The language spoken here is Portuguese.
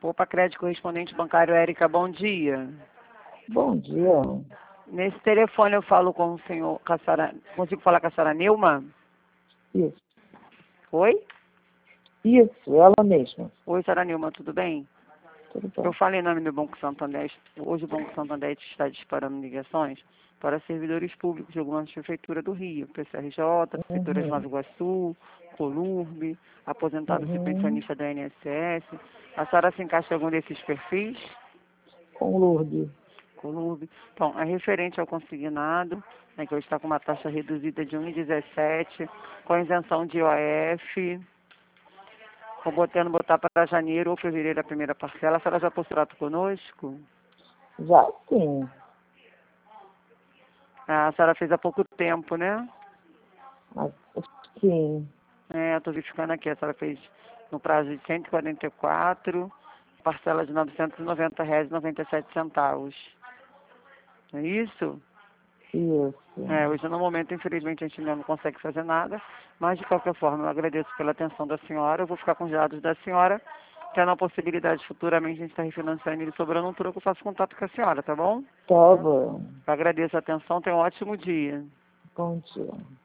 Poupa Crédito Correspondente Bancário Érica, bom dia. Bom dia. Nesse telefone eu falo com o senhor, consigo falar com a senhora Nilma? Isso. Oi? Isso, ela mesma. Oi, senhora Nilma, tudo bem? Tudo bom. Eu falei em nome do Banco Santander. Hoje o Banco Santander está disparando ligações para servidores públicos de algumas prefeituras do Rio, PCRJ, Prefeitura de Nova Iguaçu, Colurbe, aposentados e pensionistas da INSS. A senhora se encaixa em algum desses perfis? Com Lourdes. Colurbe. Então, é referente ao consignado, né, que hoje está com uma taxa reduzida de 1,17, com isenção de IOF, podendo botar para janeiro ou fevereiro a primeira parcela. A senhora já postou conosco? Já sim. A senhora fez há pouco tempo, né? Mas, sim. Eu estou verificando aqui, a senhora fez no prazo de 144, parcela de R$ 990,97. Não é isso? Isso. Hoje no momento, infelizmente, a gente ainda não consegue fazer nada, mas de qualquer forma eu agradeço pela atenção da senhora, eu vou ficar com os dados da senhora, tendo a possibilidade futuramente de a gente estar refinanciando ele sobrando um troco, eu faço contato com a senhora, tá bom? Tá bom. Eu agradeço a atenção, tenha um ótimo dia. Bom dia.